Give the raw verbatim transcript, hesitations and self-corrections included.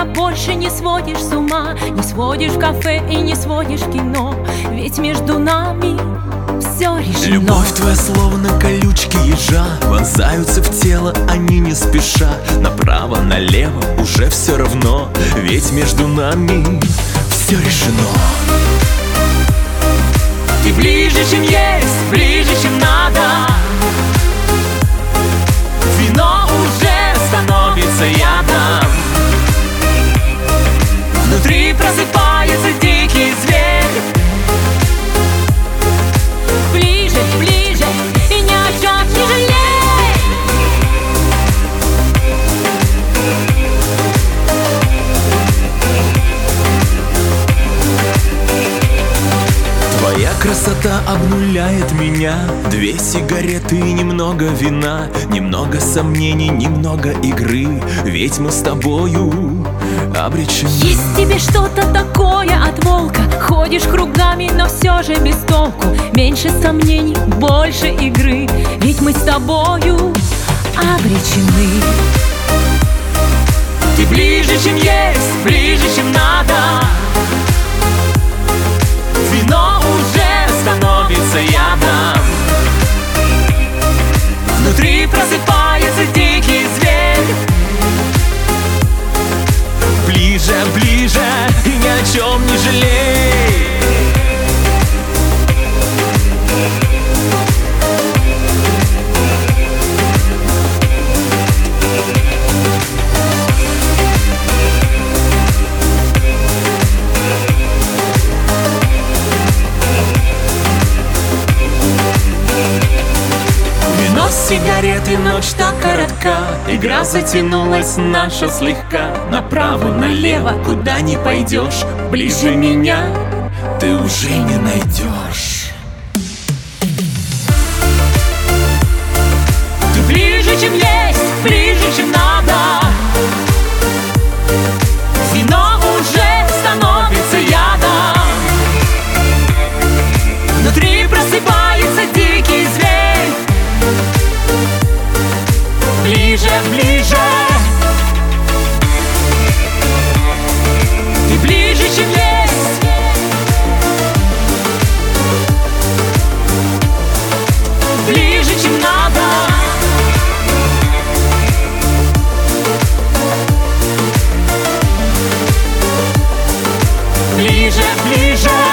меня больше не сводишь с ума, не сводишь в кафе и не сводишь в кино, ведь между нами все решено. Любовь твоя словно колючки ежа, вонзаются в тело они не спеша. Направо, налево, уже все равно, ведь между нами все решено. Ты ближе, чем есть, ближе, чем надо. Вино уже становится ядом. Внутри просыпается дикий зверь. Ближе, ближе, и ни о чем не жалей. Твоя красота обнуляет меня. Две сигареты и немного вина, немного сомнений, немного игры, ведь мы с тобою обречены. Есть в тебе что-то такое от волка. Ходишь кругами, но все же без толку. Меньше сомнений, больше игры, ведь мы с тобою обречены. Ты ближе, чем есть, ближе, чем надо. Вино уже становится ядом. Внутри просыпается дикий зверь. Ближе, ближе, и ни о чем не жалей. Вино, сигареты, ночь так коротка. Игра затянулась наша слегка. Направо, налево, куда ни пойдешь, ближе меня Ты уже не найдешь. ты ближе, чем есть, ближе, чем надо. Вино уже становится ядом. Внутри просыпается дикий зверь. Ближе, ближе. Ты ближе, чем есть. Ближе, чем надо. Ближе, ближе.